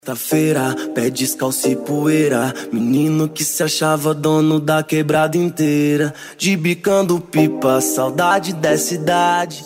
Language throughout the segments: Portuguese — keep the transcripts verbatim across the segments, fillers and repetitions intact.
Sexta-feira, pé descalço e poeira. Menino que se achava dono da quebrada inteira. De bicando pipa, saudade dessa idade.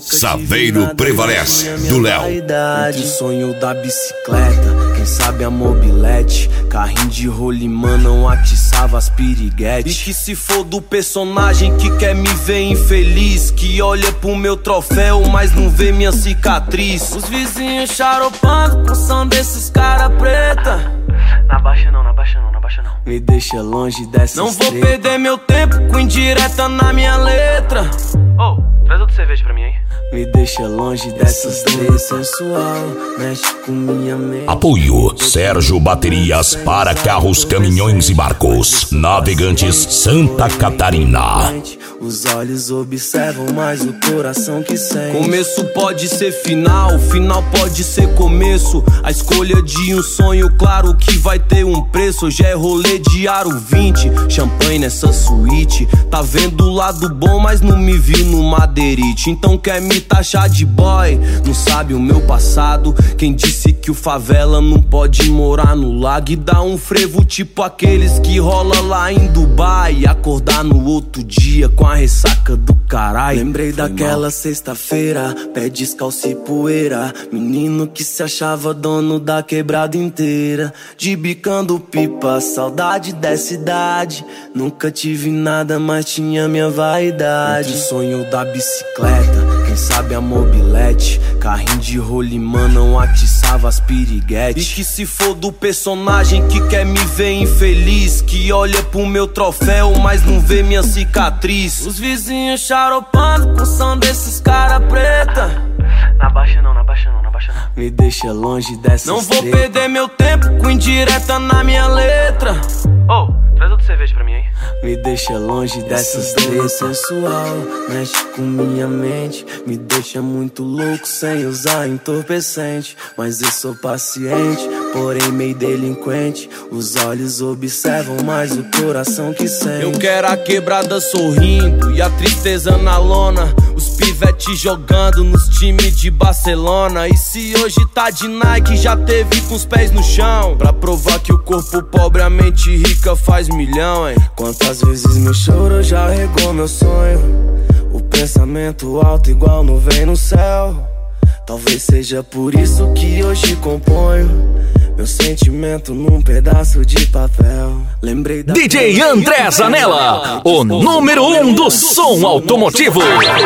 Saveiro prevalece, do Léo. O sonho da bicicleta, quem sabe a mobilete. Carrinho de rolimã não atiçava as piriguetes. E que se for do personagem que quer me ver infeliz, que olha pro meu troféu, mas não vê minha cicatriz. Os vizinhos charopando com som desses cara preta. Na baixa não, na baixa não, na baixa não. Me deixa longe dessa Não vou treta. Perder meu tempo com indireta na minha letra. Oh, traz outra cerveja pra mim aí. Me deixa longe dessas três sensual, mexe com minha mente. Apoio Sérgio Baterias para carros, caminhões e barcos. Navegantes Santa Catarina. Os olhos observam, mas o coração que sente. Começo pode ser final, final pode ser começo. A escolha de um sonho, claro que vai ter um preço. Hoje é rolê de aro vinte, champanhe nessa suíte. Tá vendo o lado bom, mas não me viu no madeirite. Então quer me taxar de boy, não sabe o meu passado. Quem disse que o favela não pode morar no lago e dar um frevo tipo aqueles que rola lá em Dubai e acordar no outro dia com a ressaca do caralho. Lembrei daquela sexta-feira, pé descalço e poeira. Menino que se achava dono da quebrada inteira. De bicando pipa, saudade dessa idade. Nunca tive nada, mas tinha minha vaidade. O sonho da bicicleta, quem sabe a mobilete. Carrinho de rolimã não atiçava as piriguetes. E que se for do personagem que quer me ver infeliz, que olha pro meu troféu, mas não vê minha cicatriz. Os vizinhos charopando com som desses cara preta. Na baixa não, na baixa não, na baixa não. Me deixa longe dessas Não vou treta. perder meu tempo com indireta na minha letra. Oh, traz outra cerveja pra mim aí. Me deixa longe dessas três sensual, mexe com minha mente. Me deixa muito louco sem usar entorpecente. Mas eu sou paciente, porém meio delinquente. Os olhos observam, mas o coração que sente. Eu quero a quebrada sorrindo e a tristeza na lona. Os pivetes jogando nos times de Barcelona. E se hoje tá de Nike, já teve com os pés no chão. Pra provar que o corpo pobre, a mente rica faz milhão, hein. Quantas vezes meu choro já regou meu sonho. O pensamento alto igual nuvem no céu. Talvez seja por isso que hoje componho meu sentimento num pedaço de papel. Lembrei da D J André Zanella, o número um do som automotivo.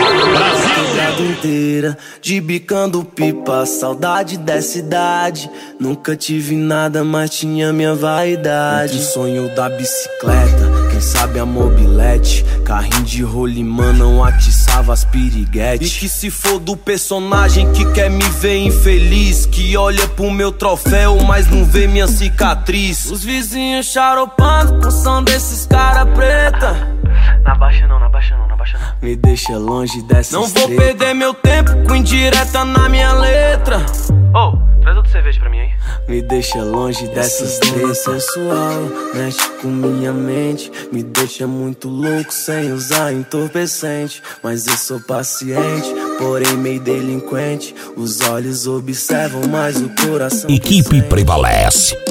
Brasil inteira, de bicando pipa, saudade dessa idade. Nunca tive nada, mas tinha minha vaidade. O sonho da bicicleta, quem sabe a mobilete. Carrinho de rolimã não atiçava as piriguetes. E que se for do personagem que quer me ver infeliz, que olha pro meu troféu, mas não vê minha cicatriz. Os vizinhos charopando com som desses cara preta. Na baixa não, na baixa não, na baixa não. Me deixa longe dessas Não vou treta. perder meu tempo com indireta na minha letra. Oh, traz outra cerveja pra mim aí. Me deixa longe dessas três sensual, mexe com minha mente. Me deixa muito louco sem usar entorpecente. Mas eu sou paciente, porém meio delinquente. Os olhos observam, mas o coração Equipe prevalece.